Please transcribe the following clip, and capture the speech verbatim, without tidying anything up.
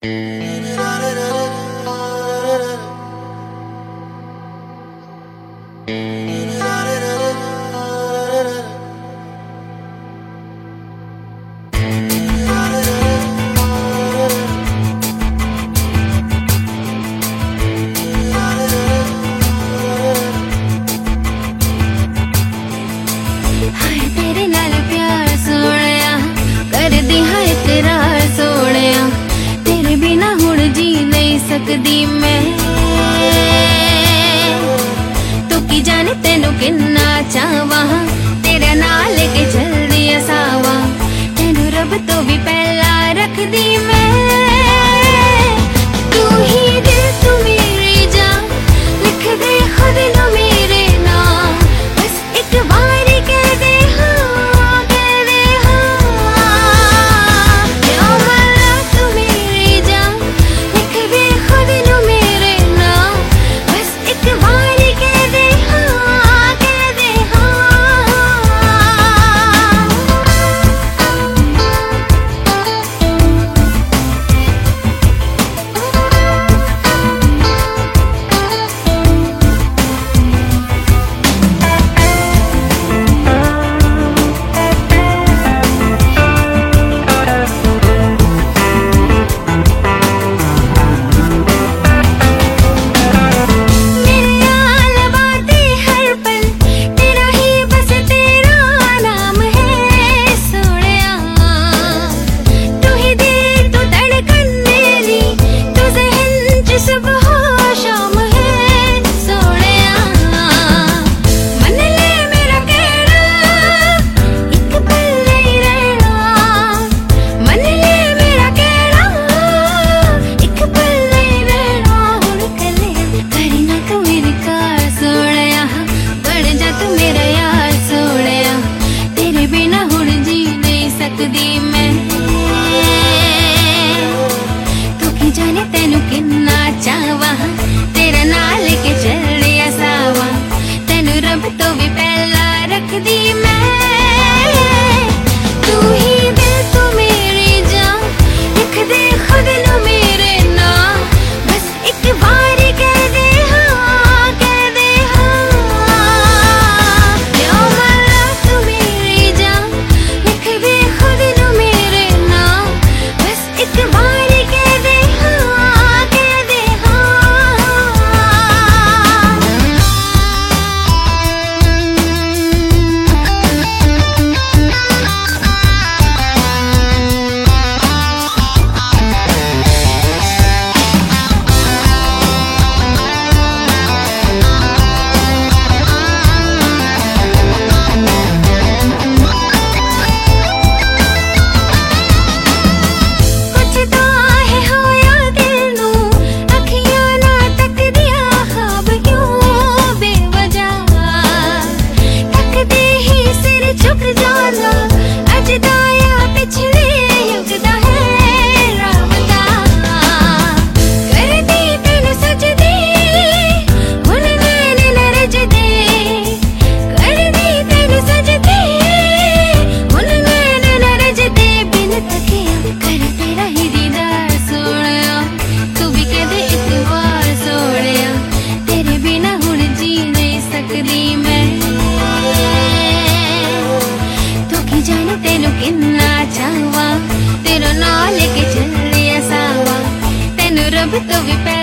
सकदी मैं तू की जाने तेनू किन्ना चाहवा तेरे नाल के जल्दी असावा तेनू रब तो भी पहला रख दी मैं तू ही दिल तू मेरी जान लिख दे खुद लो मेरे नाम बस एक बार कह दे हाँ कह दे हाँ यो वाला तू मेरी जान लिख दे खुद लो मेरे नाम बस एक बार कह दे हाँ कह दे तेनू किन्ना चाहवा तेरा नाल के चलदे असावा तेनू रब तो भी पहला रख दी मैं तू ही दिल तू मेरी जान लिख दे खुद लो मेरे नाम बस एक बार कह दे हाँ कह दे हाँ यो वाला तू मेरी जान लिख दे खुद लो मेरे नाम बस एक बार कह दे तेनू किन्ना चाहवा तेरा नाल के चलदे असावा तेनू रब तो भी